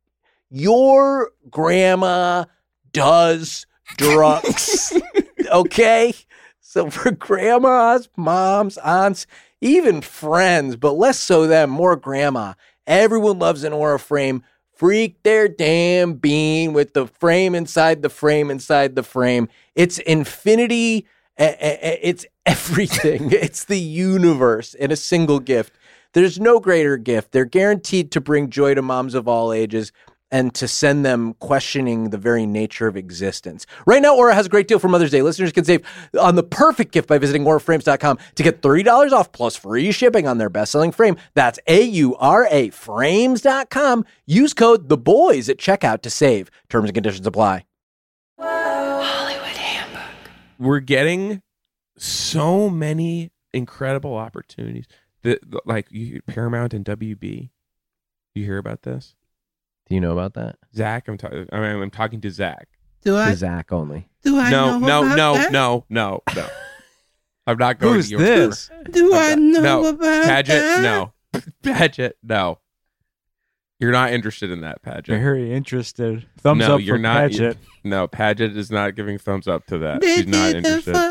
does drugs. Okay? So for grandmas, moms, aunts, even friends, but less so them, more grandma. Everyone loves an Aura Frame. Freak their damn bean with the frame inside the frame inside the frame. It's infinity. It's everything. It's the universe in a single gift. There's no greater gift. They're guaranteed to bring joy to moms of all ages and to send them questioning the very nature of existence. Right now, Aura has a great deal for Mother's Day. Listeners can save on the perfect gift by visiting auraframes.com to get $30 off plus free shipping on their best-selling frame. That's AURA frames.com. Use code THEBOYS at checkout to save. Terms and conditions apply. Hollywood Handbook. We're getting so many incredible opportunities. Paramount and WB. You hear about this? Do you know about that? Zach, I'm talking to Zach. To Zach only. No. I'm not going Who's to your this? about Paget? That? No. Paget? No. You're not interested in that, Paget. Very interested. Thumbs up for Paget. No, Paget is not giving thumbs up to that. She's not interested.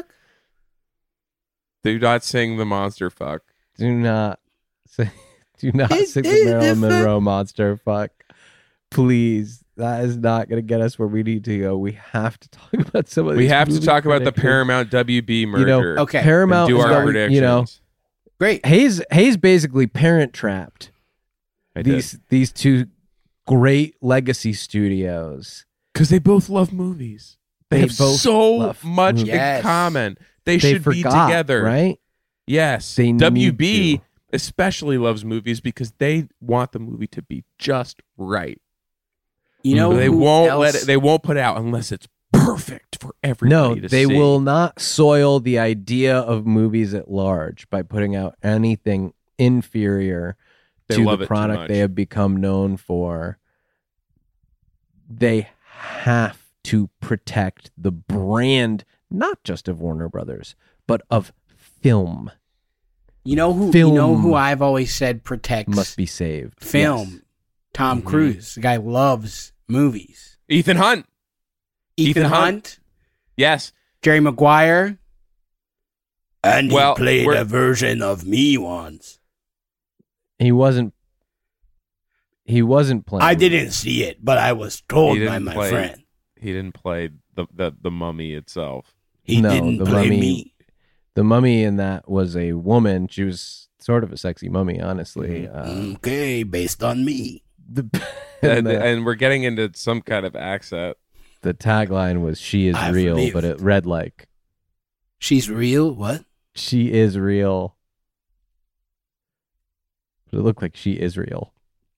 Do not sing the monster fuck. Do not sing the Marilyn Monroe monster fuck. Please, that is not going to get us where we need to go. We have to talk about some of these. We have to talk about the Paramount WB merger. Okay. Paramount do our predictions. Great. Hayes basically parent trapped these two great legacy studios because they both love movies. They have both so much in common. They should be together, right? Yes. WB especially loves movies because they want the movie to be just right. They won't put it out unless it's perfect for everybody to see. No, they will not soil the idea of movies at large by putting out anything inferior to the product they have become known for. They have to protect the brand, not just of Warner Brothers, but of film. You know who I've always said protects must be saved. Film. Yes. Tom Cruise. The guy loves movies. Ethan Hunt. Ethan Hunt. Yes. Jerry Maguire. And he played a version of me once. He wasn't playing. I didn't see it, but I was told by my friend. He didn't play the mummy itself. He didn't play me. The mummy in that was a woman. She was sort of a sexy mummy, honestly. Okay, based on me. And we're getting into some kind of accent. The tagline was "She is real," but it read like "She's real." What? She is real. But it looked like she is real.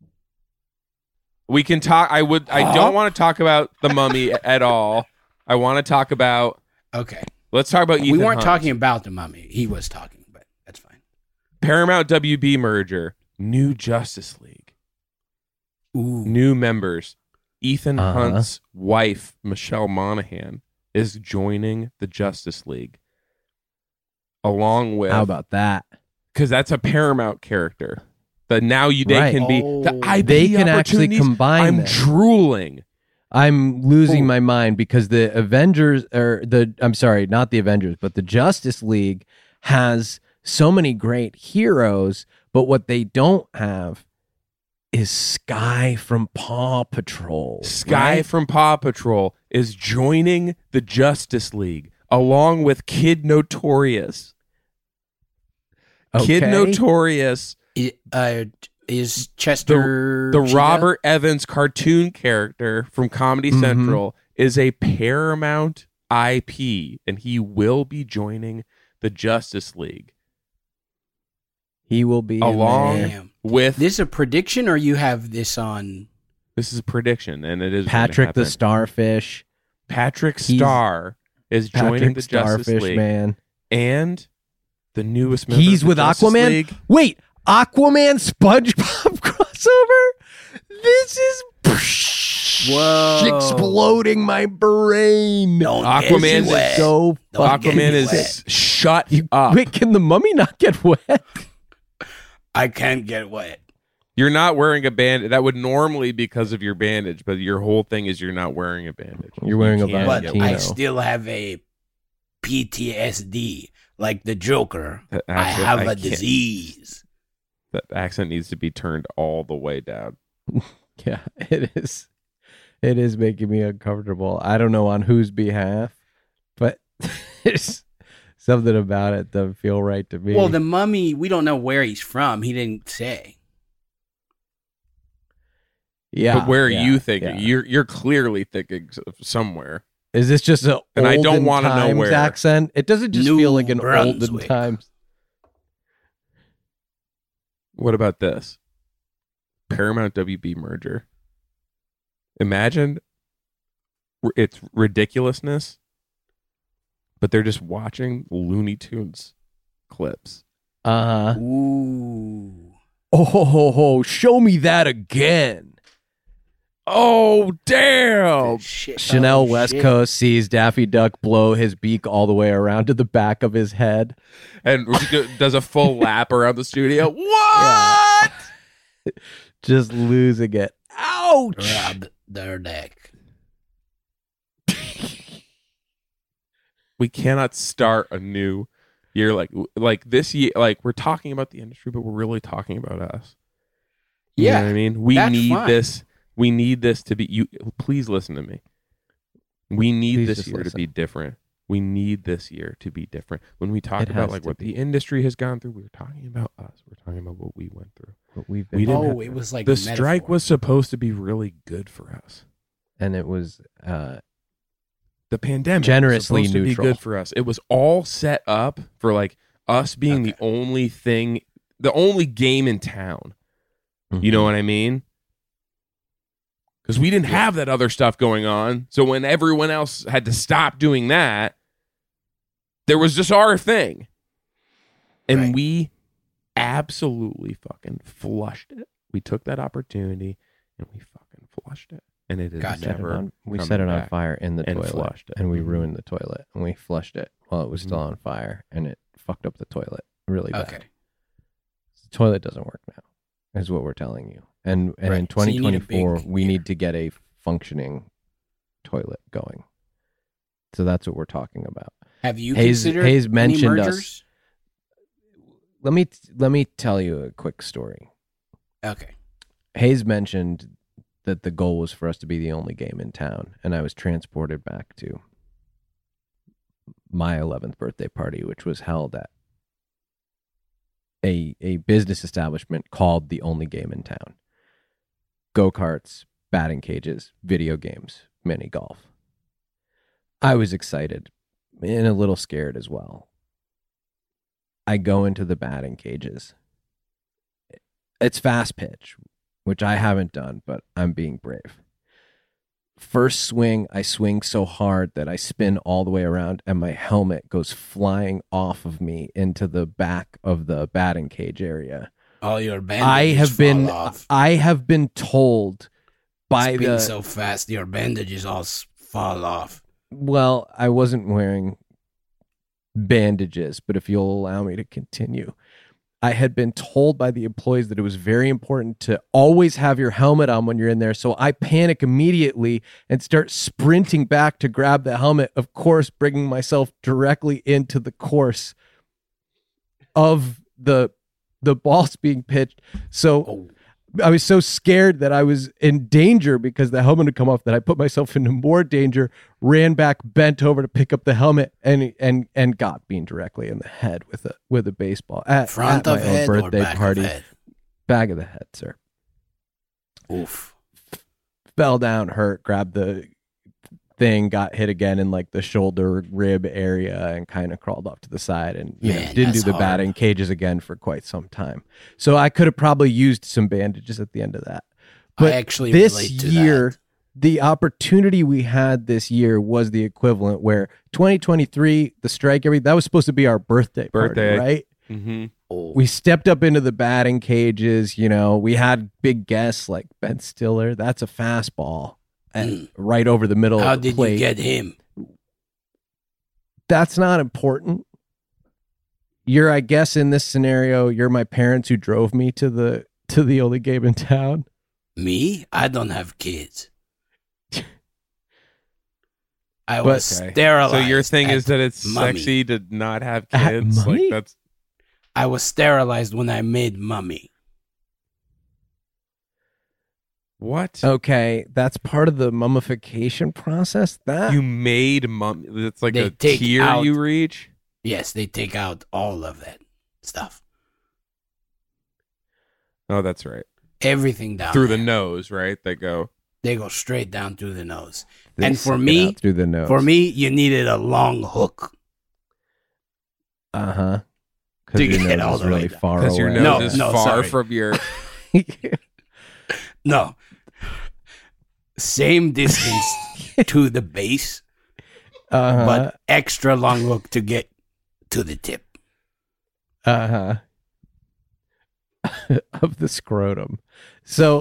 We can talk. I don't want to talk about the mummy at all. I want to talk about. Okay. Let's talk about Ethan We weren't Hunt. talking about the mummy. He was talking, but that's fine. Paramount WB merger. New Justice League. Ooh. New members. Ethan Hunt's wife, Michelle Monaghan, is joining the Justice League. Along with... How about that? Because that's a Paramount character. That now they can be... The IP they can actually combine I'm them. drooling. I'm losing my mind because the Avengers, I'm sorry, not the Avengers, but the Justice League has so many great heroes, but what they don't have is Sky from Paw Patrol. Sky from Paw Patrol is joining the Justice League along with Kid Notorious. Okay. Kid Notorious is Chester The Cheetah? Robert Evans cartoon character from Comedy Central is a Paramount IP, and he will be joining the Justice League. He will be along Damn. with This is a prediction, or you have this on? This is a prediction, and it is Patrick the happen. Starfish. Patrick Star is joining the Justice Starfish, League, man. and the newest member He's of the with Justice Aquaman. League. Wait, Aquaman SpongeBob crossover? This is Whoa. exploding my brain. Aquaman This is so Aquaman is wet. shut up. Wait, can the mummy not get wet? I can't get wet. You're not wearing a bandage. That would normally be because of your bandage, but your whole thing is you're not wearing a bandage. You're wearing a can't But get Valentino. I wet. still have a PTSD, like the Joker. That I accent- have I a can't- disease. That accent needs to be turned all the way down. Yeah, it is. It is making me uncomfortable. I don't know on whose behalf, but there's something about it doesn't feel right to me. Well, the mummy, we don't know where he's from. He didn't say. yeah, But where are yeah, you thinking? yeah. You're clearly thinking of somewhere. Is this just an And I don't olden wanna know times where. accent? It doesn't just New feel like an olden Brunswick. times. What about this? Paramount WB merger. Imagine it's ridiculousness, but they're just watching Looney Tunes clips. Ooh. Oh, show me that again. Oh, damn! Shit. Chanel Oh, West shit. Coast sees Daffy Duck blow his beak all the way around to the back of his head. And does a full lap around the studio. What? Just losing it. Ouch! Rob their neck. We cannot start a new year like this year. Like, we're talking about the industry, but we're really talking about us. You know Yeah, what I mean? We that's need fine. this. We need this to be. You please listen to me. We need Please this just year to listen. be different. We need this year to be different. When we talk It about has like to what be. the industry has gone through, we were talking about us. We're talking about what we went through. What we've We been didn't Oh, have- it was like The a strike metaphor. was supposed to be really good for us. and it was The pandemic Generously was supposed to be neutral. good for us. It was all set up for like us being the only thing, the only game in town. You know what I mean? Because we didn't have that other stuff going on. So when everyone else had to stop doing that, there was just our thing. And Right. we absolutely fucking flushed it. We took that opportunity and we fucking flushed it. And it is Gotcha. never. we coming set it on back. fire in the and toilet, flushed it. and we Mhm. ruined the toilet, and we flushed it while it was still on fire, and it fucked up the toilet really bad. Okay. The toilet doesn't work now, is what we're telling you. And Right. in So you need a 2024, big we year. need to get a functioning toilet going. So that's what we're talking about. Have you Hayes- considered Hayes any mentioned us. mergers? Let me tell you a quick story. Okay. Hayes mentioned that the goal was for us to be the only game in town, and I was transported back to my 11th birthday party, which was held at a business establishment called The Only Game in Town. Go-karts, batting cages, video games, mini golf. I was excited and a little scared as well. I go into the batting cages. It's fast pitch, which I haven't done, but I'm being brave. First swing, I swing so hard that I spin all the way around and my helmet goes flying off of me into the back of the batting cage area. All your bandages fall off. I have been told by Spin the so fast, your bandages all fall off. well, I wasn't wearing bandages, but if you'll allow me to continue. I had been told by the employees that it was very important to always have your helmet on when you're in there. So I panic immediately and start sprinting back to grab the helmet, of course, bringing myself directly into the course of the balls being pitched. So Oh, I was so scared that I was in danger because the helmet had come off that I put myself into more danger, ran back, bent over to pick up the helmet, and got beamed directly in the head with a baseball at front my of own head or birthday back party. of head? Back of the head, sir. Oof. Fell down, hurt, grabbed the thing, got hit again in like the shoulder rib area and kind of crawled off to the side and Man, didn't do that's the hard. batting cages again for quite some time. So I could have probably used some bandages at the end of that. But I actually this relate to year, that. the opportunity we had this year was the equivalent where 2023, the strike, that was supposed to be our birthday. Party, right? Mm-hmm. Oh. We stepped up into the batting cages. We had big guests like Ben Stiller. That's a fastball and right over the middle How of the did plate. you get him? That's not important. You're, I guess, in this scenario, you're my parents who drove me to the only game in town. Me? I don't have kids. I But- was sterilized. So your thing is at that it's Mummy. sexy to not have At kids? Mummy? Like that's I was sterilized when I made Mummy. what? Okay, that's part of the mummification process. That You made mummy. It's like They a take tier out- you reach. Yes, they take out all of that stuff. Oh, that's right. Everything down Through there. the nose, right? They go. They go straight down through the nose. they And for suck it me, out through the nose. you needed a long hook. Because To your get nose all is the way really down. far Because your away. nose No, is no, far sorry. from your. No. Same distance to the base, Uh-huh. but extra long hook to get to the tip. Uh-huh. Of the scrotum. So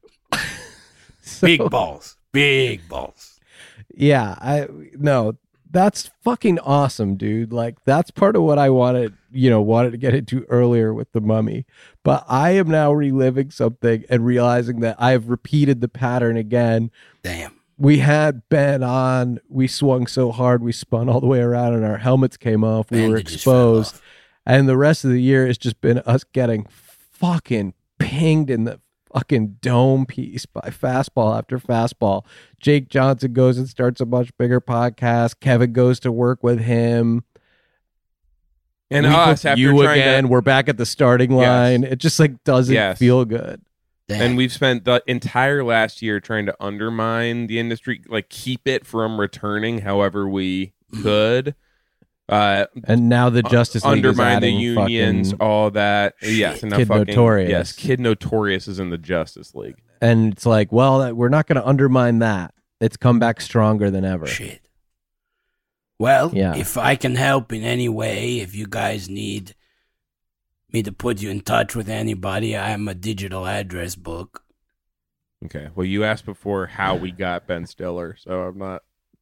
Big balls. Big balls. Yeah, that's fucking awesome, dude. Like that's part of what I wanted to get into earlier with the Mummy. But I am now reliving something and realizing that I have repeated the pattern again. Damn. We had Ben on, we swung so hard, we spun all the way around and our helmets came off. We were Bandages fell exposed. off. And the rest of the year has just been us getting fucking pinged in the fucking dome piece by fastball after fastball. Jake Johnson goes and starts a much bigger podcast. Kevin goes to work with him. And We us book after you trying again. to. We're back at the starting line. It just like doesn't Yes. feel good. Damn. And we've spent the entire last year trying to undermine the industry, like keep it from returning however we could. And now the Justice League is Undermine the adding unions, fucking- all that. Yes, and now Kid fucking Notorious. Yes, Kid Notorious is in the Justice League. and it's like, well, we're not going to undermine that. It's come back stronger than ever. Shit. Well, Yeah. if I can help in any way, if you guys need me to put you in touch with anybody, I'm a digital address book. Okay. Well, you asked before how we got Ben Stiller, so I'm not.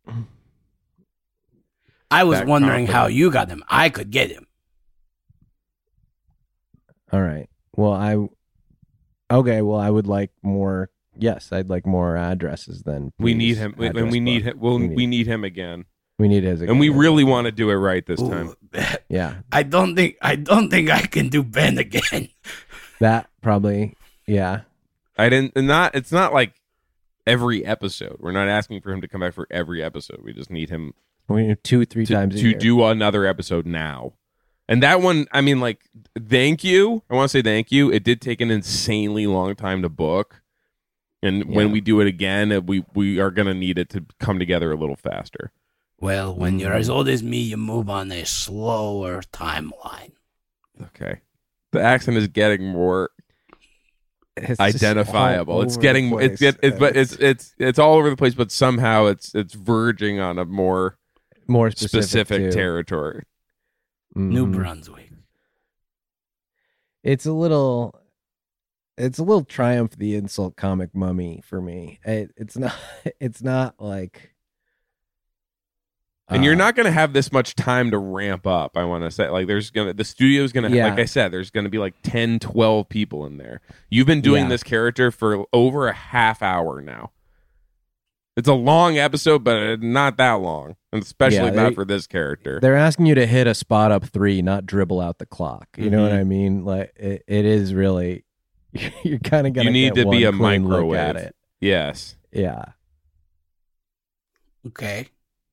I was That wondering how confident. you got him. I could get him. All right. Well, I would like more. Yes, I'd like more addresses then. We please. need him, and Address we need book. him. Well, We we need- need him again, We need his. and we really want to do it right this time. Ooh, Yeah, I don't think I can do Ben again. that probably. Yeah. I didn't. Not. It's not like every episode. We're not asking for him to come back for every episode. We just need him We need 2-3 times a to year. do another episode now. And that one, I mean, like, thank you. I want to say thank you. It did take an insanely long time to book. And when we do it again, we are going to need it to come together a little faster. Well, when you're as old as me, you move on a slower timeline. Okay. The accent is getting more It's just identifiable. all It's over getting the it's place. get but it's all over the place, but somehow it's verging on a more more specific too. territory. New Mhm. Brunswick. It's a little Triumph the Insult comic mummy for me. It's not like. And you're not going to have this much time to ramp up. I want to say, like, the studio's going to, Yeah. like I said, there's going to be like 10, 12 people in there. You've been doing Yeah. this character for over a half hour now. It's a long episode, but not that long, and especially Yeah, not they- for this character. They're asking you to hit a spot up 3, not dribble out the clock. You know what Mhm. I mean? Like it is really. You're kind of gonna. You need get to be one a clean look microwave. at it. Yes. Yeah. Okay.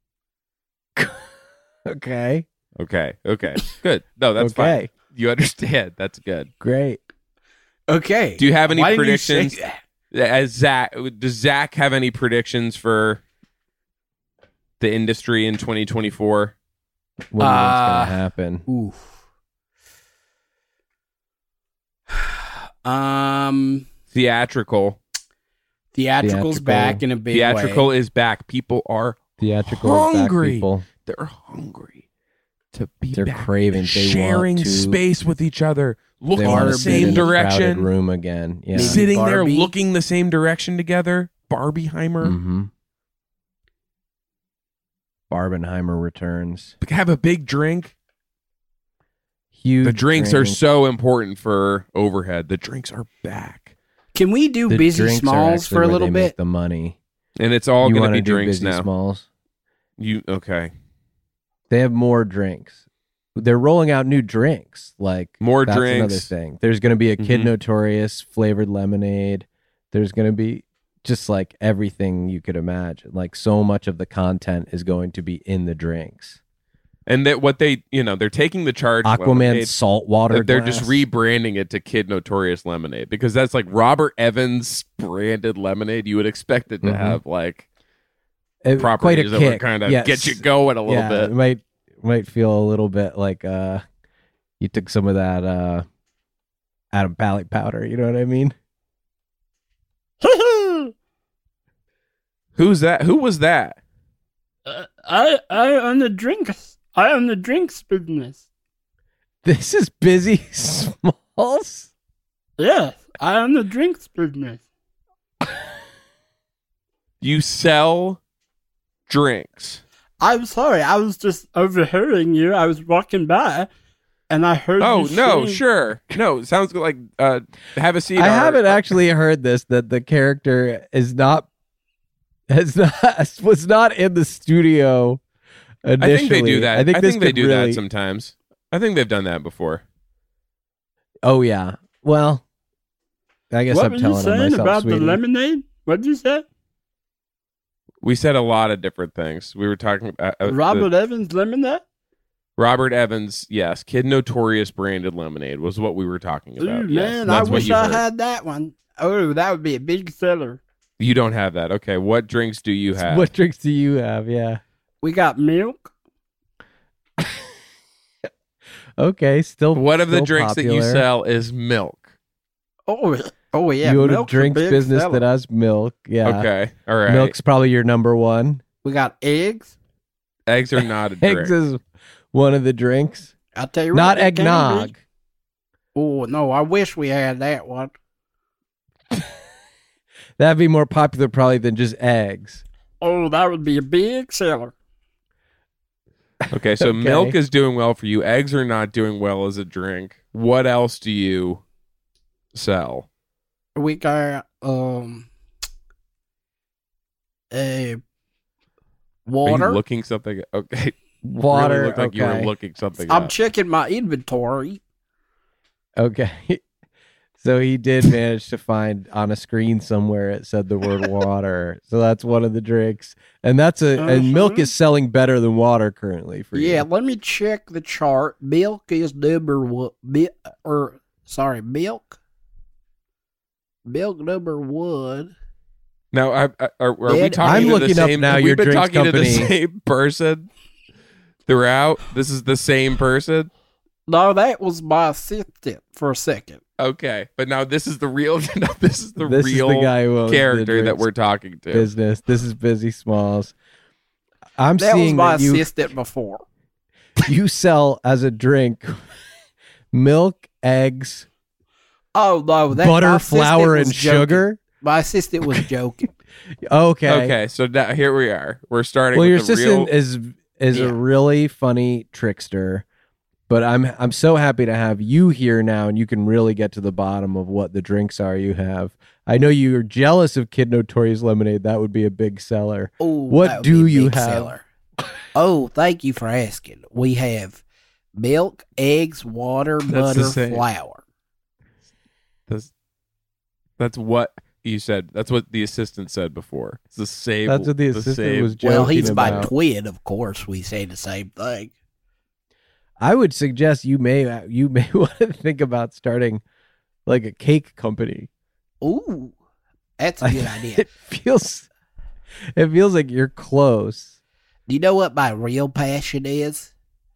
Okay. Okay. Good. No, that's okay. fine. You understand. That's good. Great. Okay. Do you have any Why didn't you say predictions? that? Does Zach have any predictions for the industry in 2024? What do you think's gonna happen? Oof. Theatrical. Theatrical's back in a big Theatrical way. is back. People are Theatrical is back, hungry. people. They're hungry to be They're back. craving. They sharing want to, space with each other, They looking want the to sit same in a crowded direction, room again. Yeah. Maybe sitting there Barbie. looking the same direction together. Barbieheimer. Mm-hmm. Barbenheimer returns. Have a big drink. Huge. The drinks are drink. so important for overhead. The drinks are back, Can we do The Busy drinks are Smalls actually for a where little they make bit? the money. and it's all You going to wanna be do drinks Busy now. Smalls? You okay? They have more drinks. They're rolling out new drinks. Like More that's another drinks. thing. There's going to be a Kid Mhm. Notorious flavored lemonade. There's going to be just like everything you could imagine. Like so much of the content is going to be in the drinks. And that what they, they're taking the charge. Aquaman lemonade, saltwater. they're just glass. rebranding it to Kid Notorious Lemonade because that's like Robert Evans branded lemonade. You would expect it to Mhm. have like Quite a properties that would kick. kind of Yes. get you going a little Yeah, bit. It might feel a little bit like you took some of that Adam Pally powder. You know what I mean? Who's that? Who was that? I own the drinks. I own the drinks business. This is Busy Smalls. Yes, I own the drinks business. You sell drinks. I'm sorry, I was just overhearing you. I was walking by, and I heard. Oh you no, saying- sure. No, it sounds like have a seat. I or- haven't actually heard this that the character was not in the studio initially. I think they do that. I think this they could do really- that sometimes. I think they've done that before. Oh yeah. Well, I guess What I'm were you telling on saying myself. about the sweetie. lemonade? What did you say? We said a lot of different things. We were talking about Robert Evans lemonade? Robert Evans, yes, Kid Notorious branded lemonade was what we were talking about. Ooh, Yes, man, that's I what wish you I heard. had that one. Oh, that would be a big seller. You don't have that. Okay, what drinks do you have? What drinks do you have? Yeah. We got milk. Okay. Still. What of the still drinks that you popular. sell is milk? Oh yeah. You own a milk's drinks big business seller. that has milk. Yeah. Okay, all right. Milk's probably your number one. We got eggs. Eggs are not a drink. Eggs is one of the drinks. I'll tell you Not what, they can be. eggnog. Oh no, I wish we had that one. That'd be more popular probably than just eggs. Oh, that would be a big seller. Okay, so Okay. milk is doing well for you. Eggs are not doing well as a drink. What else do you sell? We got a Are water. you looking something? Okay, Water. Really looked like you were okay. looking something. I'm up. checking my inventory. Okay. So he did manage to find on a screen somewhere it said the word water. So that's one of the drinks. And that's and milk is selling better than water currently for you. Yeah, let me check the chart. Milk is number one. Milk. Milk number one. Now, are we Dad, talking I'm to looking the up same? now have your we been drinks talking to the company. same person throughout? This is the same person. No, that was my assistant for a second. Okay, but now this is the real. No, this is the This is real the guy who owns the character that drinks we're talking to. business. This is Busy Smalls. I'm That was seeing my that assistant before. you sell as a drink milk, eggs, Oh no, that my butter, assistant flour, was and joking. sugar. My assistant was joking. Okay. Okay, so now here we are. We're starting. Well, your with the assistant real. is Yeah. a really funny trickster, but I'm so happy to have you here now, and you can really get to the bottom of what the drinks are you have. I know you're jealous of Kid Notorious Lemonade. That would be a big seller. Oh, What that would do be a you big have? seller. Oh, thank you for asking. We have milk, eggs, water, the butter, same. flour. That's what you said. That's what the assistant said before. It's the same. That's what the assistant same- was joking Well, he's my about. twin, of course. We say the same thing. I would suggest you may want to think about starting like a cake company. Ooh, that's a good idea. It feels like you're close. Do you know what my real passion is?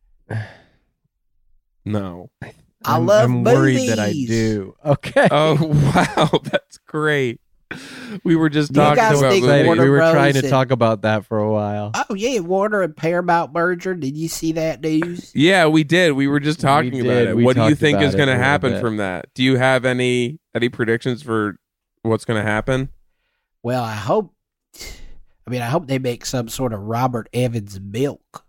No. I love I'm movies. worried that I do. Okay. Oh wow, that's great. We were just You talking guys about think movies. Warner we were Bros. trying to and- talk about that for a while. Oh yeah, Warner and Paramount merger. Did you see that news? Yeah, we did. We were just talking We about did. it. We What do you talked think about is it going a to little happen bit. from that? Do you have any predictions for what's going to happen? Well, I hope they make some sort of Robert Evans milk.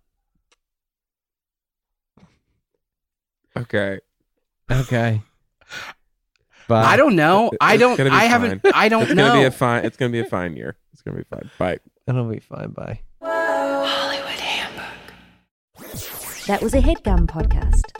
Okay. Okay. Bye. I don't know. I It's don't. gonna be I haven't. fine. I don't It's know. gonna be a fine. It's gonna be a fine year. It's gonna be fine. Bye. It'll be fine. Bye. Hollywood Handbook. That was a HeadGum podcast.